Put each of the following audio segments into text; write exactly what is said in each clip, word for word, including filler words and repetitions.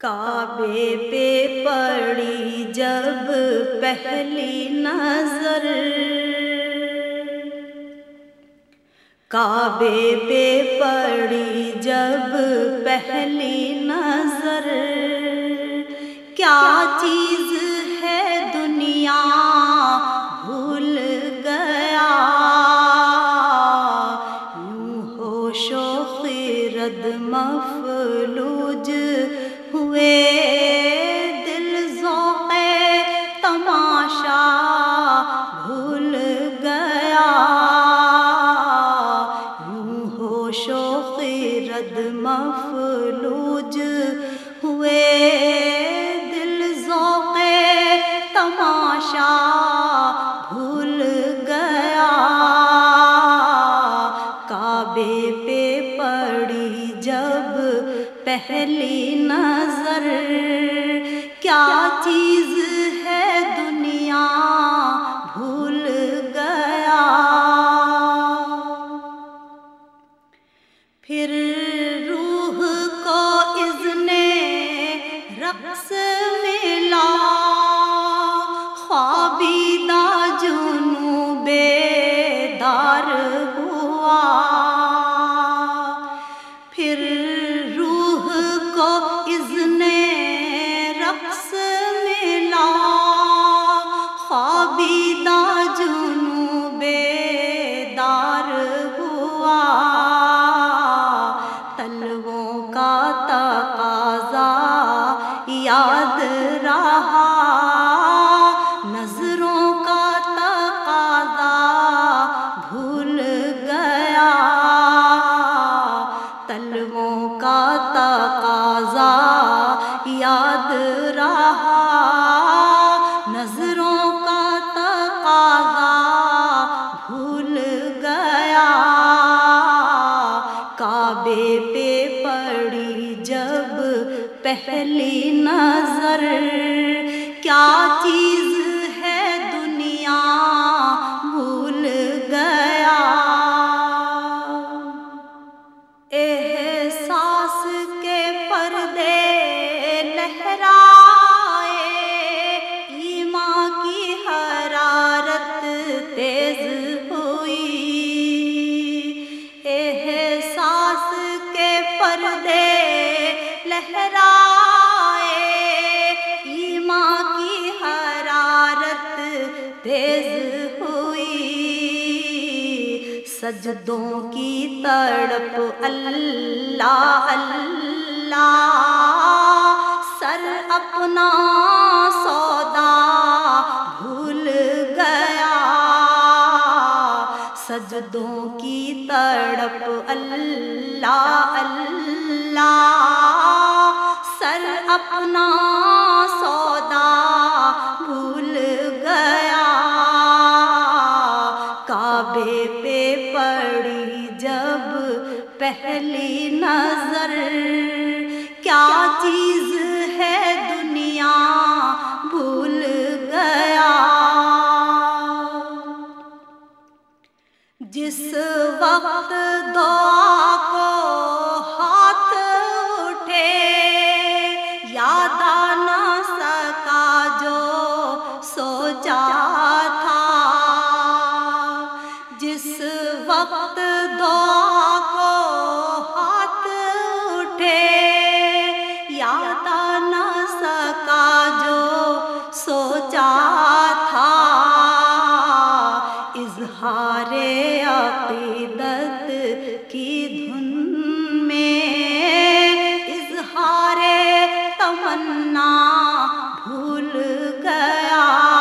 کعبے پہ پڑی جب پہلی نظر، کعبے پہ پڑی جب پہلی نظر، کیا چیز ہے دنیا بھول گیا، یوں ہوش و خرد مفلوج ہوئے، دل ذوق تماشا بھول گیا، یوں ہوش و خرد مفلوج ہوئے، دل ذوق تماشا بھول گیا، کعبے پہ پڑی جب پہلی نظر، کیا چیز ہے دنیا بھول گیا، پھر روح کو اذن رقص ملا، خوابیدہ جنوں بیدار ہوا، پھر روح کو اذن رقص ملا، خوابیدہ جنوں بیدار ہوا، تلووں کا تقاضا یاد رہا، نظروں کا تقاضا بھول گیا، تلووں کا تقاضا یاد رہا، نظروں کا تقاضا بھول گیا، کعبے پہ پڑی جب پہلی نظر، کیا چیز ہے دنیا بھول گیا، احساس کے پردے لہرائے، ایمان کی حرارت تیز ہوئی، احساس کے پردے لہرائے، ایمان کی حرارت تیز ہوئی، سجدوں کی تڑپ اللہ اللہ، سر اپنا سودا بھول گیا، سجدوں کی تڑپ اللہ اللہ، سر اپنا سودا بھول گیا، کعبے پہ پڑی جب پہلی نظر، کیا چیز ہے دنیا بھول گیا، جس وقت دعا کو ہاتھ اٹھے، یاد آ نہ سکا جو سوچا تھا، جس وقت دعا کو ہاتھ اٹھے، یاد آ نہ سکا جو سوچا تھا، اظہار عقیدت کی دھن میں، اظہار تمنا بھول گیا،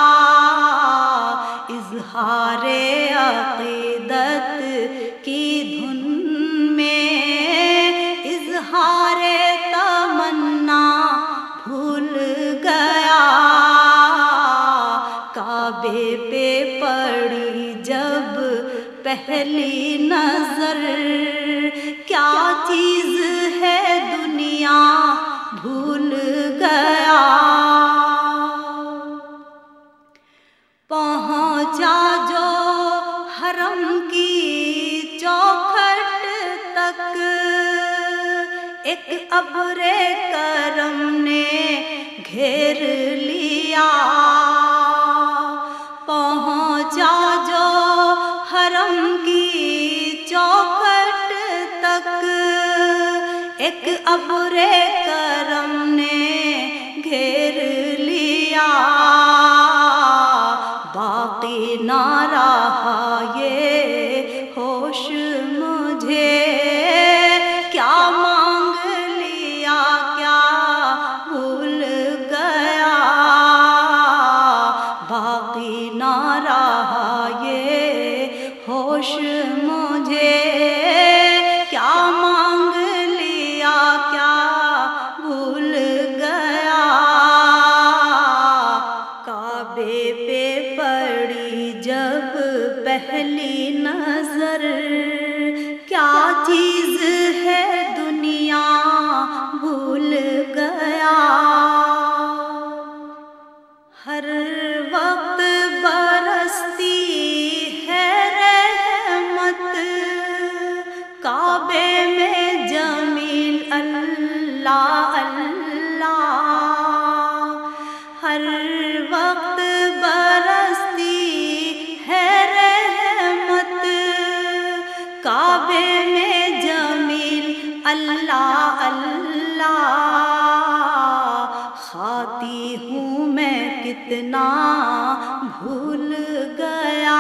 اظہار عقیدت کی دھن میں، اظہار تمنا بھول گیا، کعبے پہ پڑی جب پہلی نظر، کیا چیز ہے دنیا بھول گیا، پہنچا جو حرم کی چوکھٹ تک، ایک ابر کرم نے ابرِ کرم نے گھیر لیا، باقی نہ رہا یہ ہوش مجھے، کیا مانگ لیا کیا بھول گیا، باقی نہ رہا یہ ہوش مجھے، کیا مانگ لیا کیا بھول گیا، کعبے پہ پڑی جب پہلی نظر، کیا چیز ہے دنیا بھول گیا، ہر وقت برستی ہے رحمت، کعبے میں جمیل اللہ اللہ، ہر وقت برستی ہے رحمت، کعبے میں جمیل اللہ اللہ، خاتی ہوں میں کتنا بھول گیا،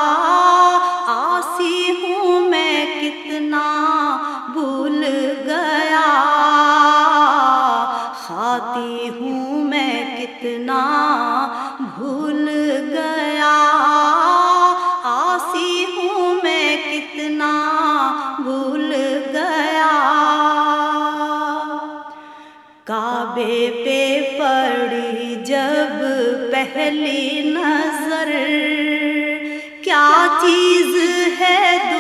عاصی ہوں میں کتنا بھول گیا، خاتی ہوں میں کتنا بھول گیا، عاصی ہوں میں کتنا بھول گیا، کعبے پہ پڑی جب پہلی نظر، کیا چیز ہے